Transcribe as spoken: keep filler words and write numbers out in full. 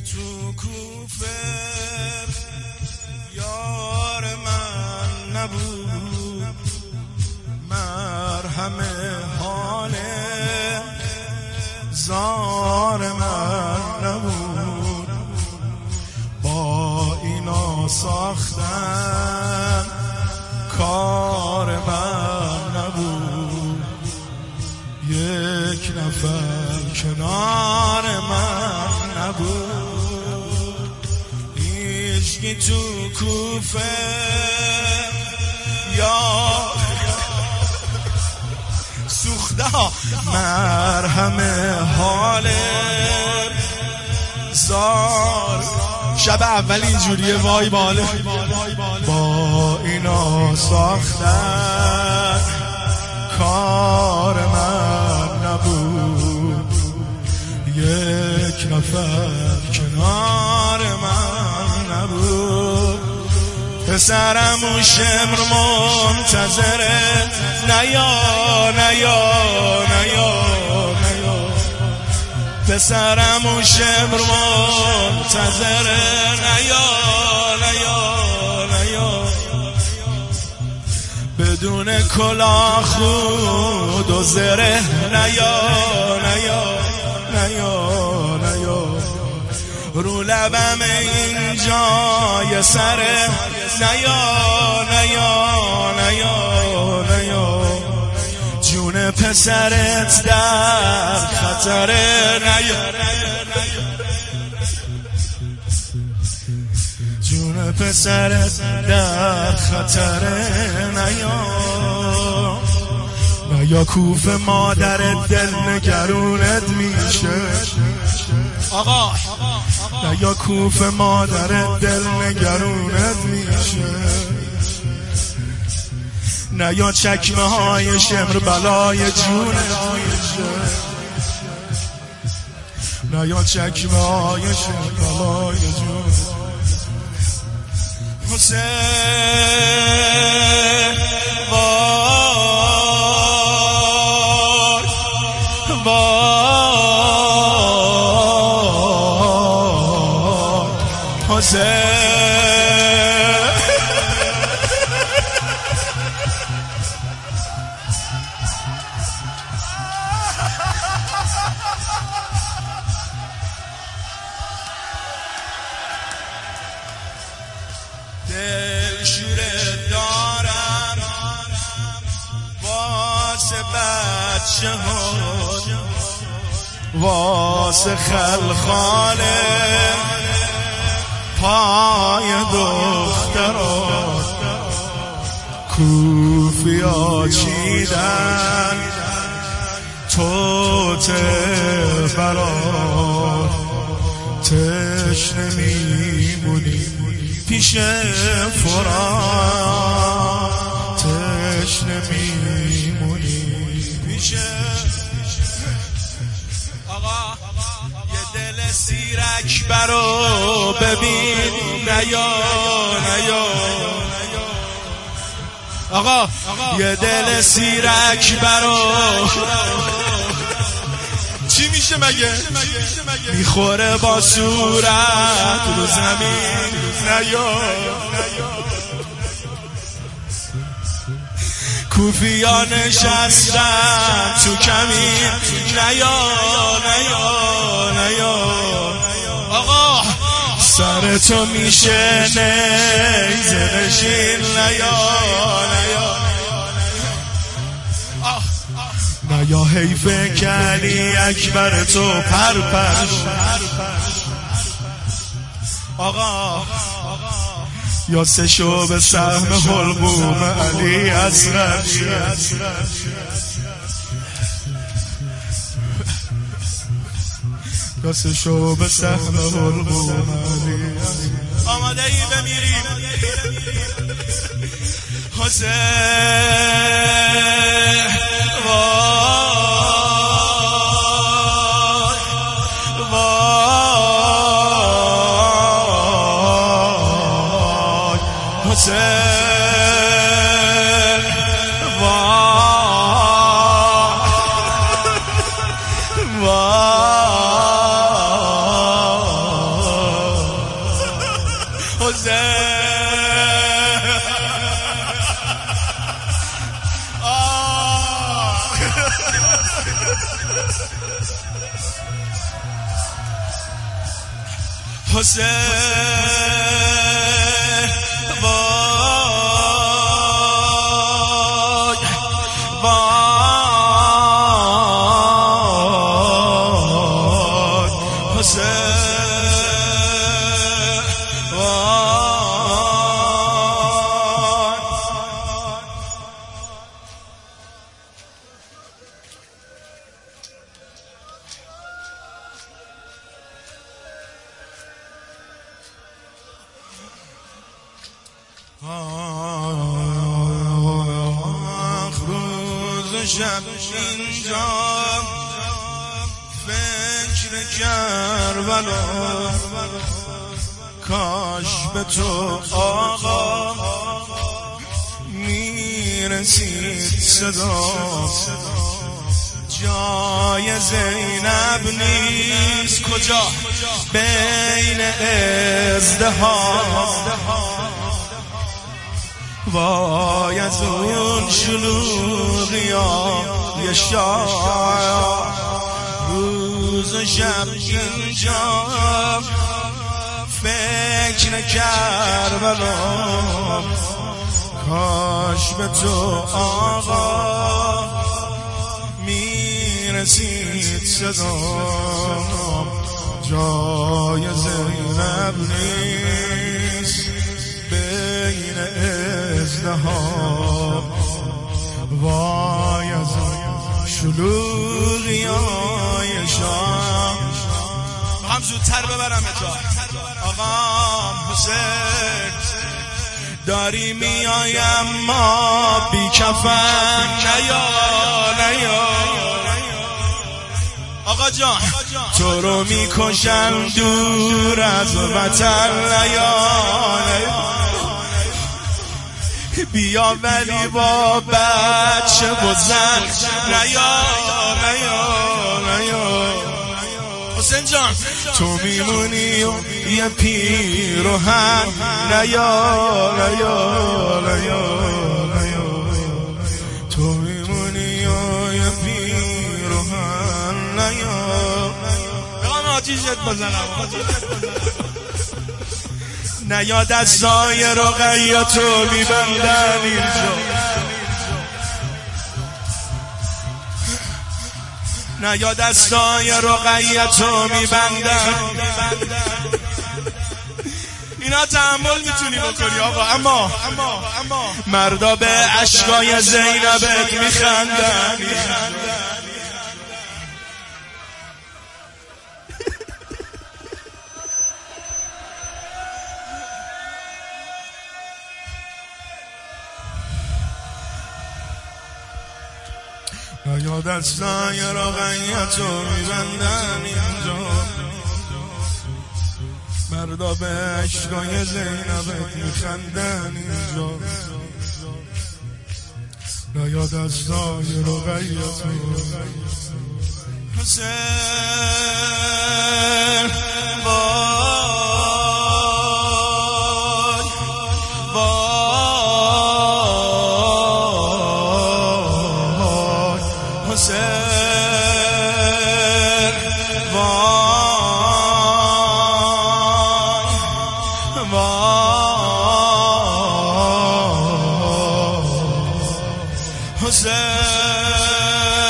تو کوفه یار من نبود، مرهم حال زار من نبود. با اینا ساختن کار من نبود، یک نفر کنار من نبود. هیچکی تو کوفه یار سوخته ها مرهم حال زار. شب اول اینجوریه وای باله. با اینا ساختن کار من نبود، یک نفر کنار من نبود. پسرم و شمر منتظره نیا نیا نیا نیا. پسرم و شمر منتظره نیا نیا نیا. بدون کلاه خود و زره نیا نیا نیا نیا. رو لبم اینجا یه سره نیا نیا نیا نیا. جون پسرت در خطره نیا. جون پسرت در خطره نیا. نیا کوفه مادرت دل نگرونت میشه. آقا نیا کوفه مادرت دل نگرونت میشه. نیا چکمه های شمر بلای جونت میشه. نیا چکمه های شمر بلای جونت. حسین وای وای حسین. دل شوره دارم واسه بچه ها، واسه خلخاله پای دختران. کوفیا چیدن توت برات، تشنه میمونی پیش فرات، تشنه میمونی پیش. آقا یه دل سیرک برو ببین نیا نیا. آقا یه دل سیرک برو چی میشه مگه؟ میخوره با صورت رو زمین نیا. کوفیا نشستن تو کمین نیا نیا نیا. آقا سر تو میشه نیزه نشین نیا نیا. نیا حیفه که علی اکبر تو پر پر. آقا یا سه شو به سهم حلقوم علی اصغر. یا سه شو به سهم حلقوم علی. آماده ای بمیریم حسین وای وای حسین وای وای حسین وای وای حسین آخ روز شب اینجا فکر کربلا کاش به تو آقا میرسید صدا جای زینب نیست کجا بین ازدحام وای از اون شلوغی یه شب روز و شب اینجا فکر کربلا کاش به تو آقا میرسید صدا جای زینب نیست بین ازدحام وای از شلوغی های شام هم زودتر ببرم تو آقام حسین داری میایم ما بی کفن نیا نیا آقا جان تو رو میکشن دور از وطن نیا نیا بیا ولی با بچه و زن نیا نیا نیا حسین جان تو میمونی و یه پیروهن نیا نیا نیا نیا تو میمونی و یه پیروهن نیا بقام آتیشت بزنم نیا دستای رقیتو میبندن اینجا نیا دستای رقیتو میبندن اینا تحمل میتونی بکنی آقا اما مردا به عشقای زینبت میخندن نیا دستای رقیتو میبندن اینجا مردا به عشقای زینبت میخندن اینجا نیا دستای رقیتو حسین وای وای حسین وای وای حسین